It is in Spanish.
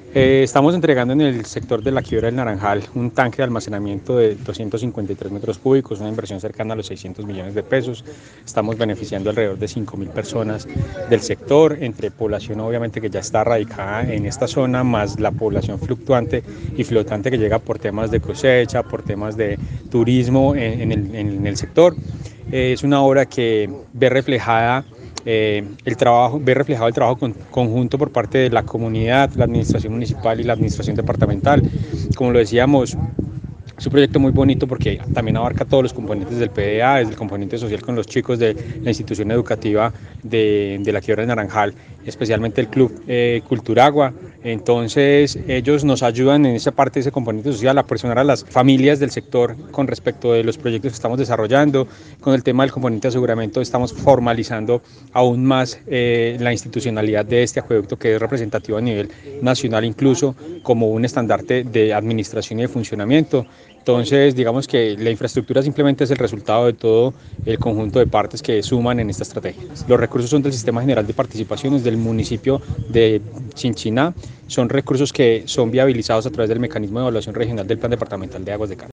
Estamos entregando en el sector de la Quiebra del Naranjal un tanque de almacenamiento de 253 metros cúbicos, una inversión cercana a los 600 millones de pesos. Estamos beneficiando alrededor de 5.000 personas del sector, entre población obviamente que ya está radicada en esta zona, más la población fluctuante y flotante que llega por temas de cosecha, por temas de turismo en el sector. Es una obra que ve reflejada ve reflejado el trabajo conjunto por parte de la comunidad, la administración municipal y la administración departamental. Como lo decíamos, es un proyecto muy bonito porque también abarca todos los componentes del PDA, desde el componente social con los chicos de la institución educativa de la Quiebra del Naranjal, especialmente el Club Culturagua. Entonces ellos nos ayudan en esa parte, ese componente social, a presionar a las familias del sector con respecto de los proyectos que estamos desarrollando. Con el tema del componente de aseguramiento estamos formalizando aún más la institucionalidad de este acueducto, que es representativo a nivel nacional, incluso como un estandarte de administración y de funcionamiento. Entonces, digamos que la infraestructura simplemente es el resultado de todo el conjunto de partes que suman en esta estrategia. Los recursos son del Sistema General de Participaciones del municipio de Chinchiná. Son recursos que son viabilizados a través del mecanismo de evaluación regional del Plan Departamental de Aguas de Cauca.